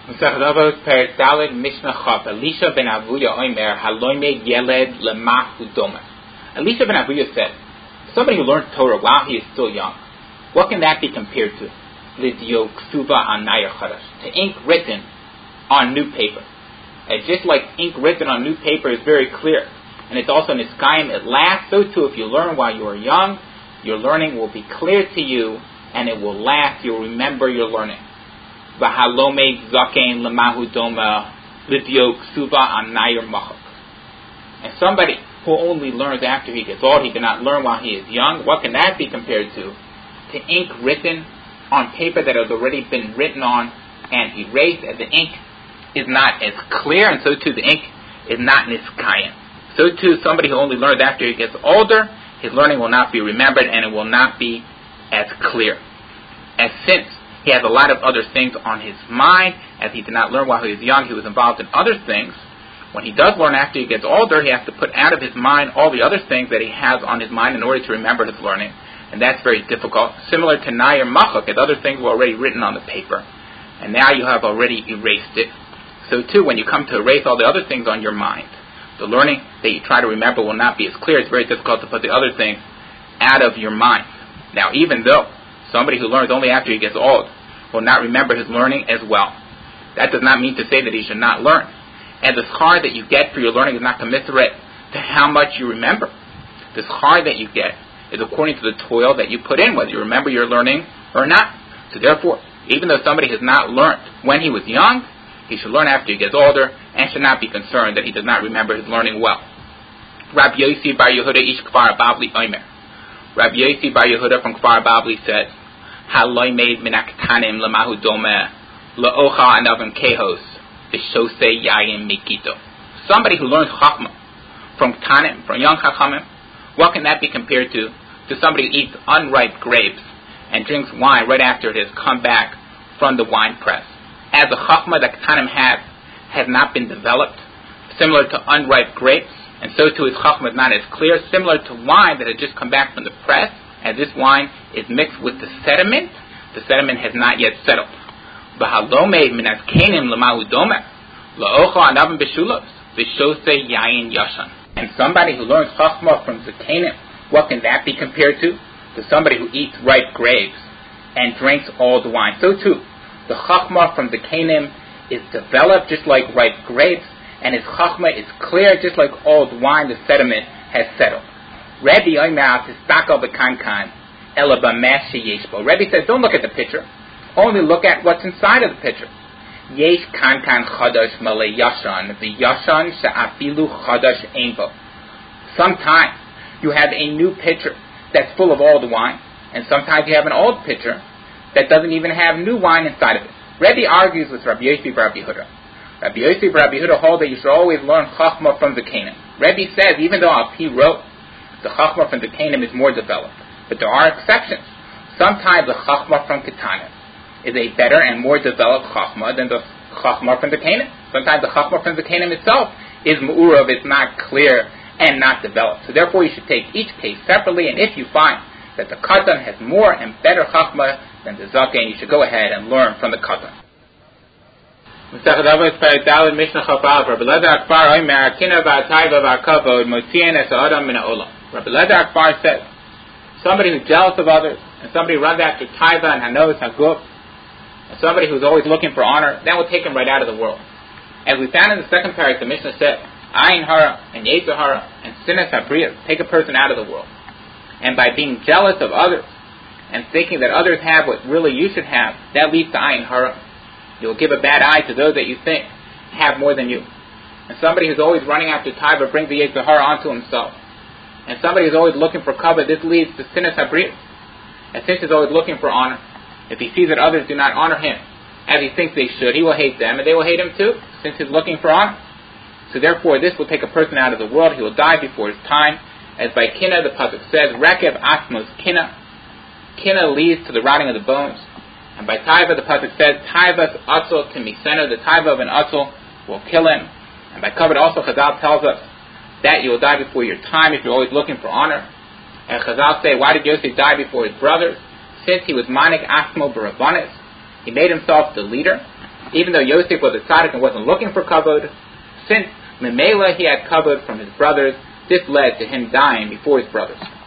Avos Perik Daled Mishnah Chav. Elisha ben Avuya Omer Haloimed Yeled Lemahu Doma. Elisha ben Avuya said, somebody who learns Torah while he is still young, what can that be compared to? Lidio Ksuva on Nayar Chadash, to ink written on new paper. And just like ink written on new paper is very clear, and it's also niskayim, it lasts, so too if you learn while you are young, your learning will be clear to you, and it will last, you'll remember your learning. V'halome zakein lemahu doma lidio ksuva on nayar machak. And somebody who only learns after he gets old, he cannot learn while he is young, what can that be compared to? To ink written on paper that has already been written on and erased, and the ink is not as clear, and so too the ink is not niskayim. So too somebody who only learns after he gets older, his learning will not be remembered and it will not be as clear. And since he has a lot of other things on his mind, as he did not learn while he was young, he was involved in other things. When he does learn after he gets older, he has to put out of his mind all the other things that he has on his mind in order to remember his learning. And that's very difficult. Similar to Nayar Machak, as other things were already written on the paper, and now you have already erased it. So too, when you come to erase all the other things on your mind, the learning that you try to remember will not be as clear. It's very difficult to put the other things out of your mind. Now, even though somebody who learns only after he gets old will not remember his learning as well, that does not mean to say that he should not learn. And the schar that you get for your learning is not commensurate to how much you remember. The schar that you get is according to the toil that you put in, whether you remember your learning or not. So therefore, even though somebody has not learned when he was young, he should learn after he gets older and should not be concerned that he does not remember his learning well. Rabbi Yossi bar Yehuda ish Kfar Babli Omer. Rabbi Yossi bar Yehuda from Kfar Babli said, Haloi made minaktanim lamahu dome la'ocha anavim kehos v'shosei yayin mikito. Somebody who learns chachma from Ktanim, from young chachamim, what can that be compared to somebody who eats unripe grapes and drinks wine right after it has come back from the wine press? As the chachma that Ktanim have has not been developed, similar to unripe grapes, and so too his chachma is not as clear, similar to wine that had just come back from the press, as this wine is mixed with the sediment has not yet settled. V'halome minas kenim l'mahu domer la'ocha anavim b'shulos v'shosei yayin yashan. And somebody who learns chachma from zakanim, what can that be compared to? To somebody who eats ripe grapes and drinks all the wine. So too, the chachma from zakanim is developed just like ripe grapes, and his chachma is clear just like old wine, the sediment has settled. Rabbi Omer tistakal b'kankan ela b'meh sheyeshbo. Rabbi says, don't look at the picture, only look at what's inside of the picture. Yesh kankan chadash malei yashan v'yashan she'afilu chadash ein bo. Sometimes you have a new pitcher that's full of old wine, and sometimes you have an old pitcher that doesn't even have new wine inside of it. Rabbi argues with Rabbi Yossi bar Rabbi Yehuda. Rabbi Yossi bar Rabbi Yehuda hold that you should always learn chachma from the Zakanim. Rabbi says, even though Al-Pi wrote, the chachma from the Zakanim is more developed, but there are exceptions. Sometimes the chachma from Ketanim is a better and more developed chachma than the chachma from the Zakanim. Sometimes the chachma from the Zakanim itself is mu'urav, it's not clear and not developed. So therefore you should take each case separately, and if you find that the Katan has more and better chachma than the Zaken, you should go ahead and learn from the Katan. Rabbi Leda Akbar says, somebody who's jealous of others, and somebody who runs after taiva and hanos haguf, and somebody who's always looking for honor, that will take him right out of the world. As we found in the second parak, the Mishnah said, Ayin hara and yetzer hara and sinas habriyas take a person out of the world. And by being jealous of others and thinking that others have what really you should have, that leads to ayin hara. You will give a bad eye to those that you think have more than you. And somebody who's always running after taiva brings the yetzer hara onto himself. And somebody who's always looking for cover, this leads to sinas habriyas. And since he's always looking for honor, if he sees that others do not honor him as he thinks they should, he will hate them, and they will hate him too, since he's looking for honor. So therefore, this will take a person out of the world. He will die before his time. As by Kina, the pasuk says, Rekev Asmos Kina. Kina leads to the rotting of the bones. And by Taiva, the pasuk says, Taivas Atzel Timisena, the Taiva of an Atzel will kill him. And by Kavod also, Chazal tells us that you will die before your time if you're always looking for honor. And Chazal say, why did Yosef die before his brothers? Since he was Manik Asmo Barabanis, he made himself the leader. Even though Yosef was a tzaddik and wasn't looking for kavod, since Memela he had kavod from his brothers, this led to him dying before his brothers.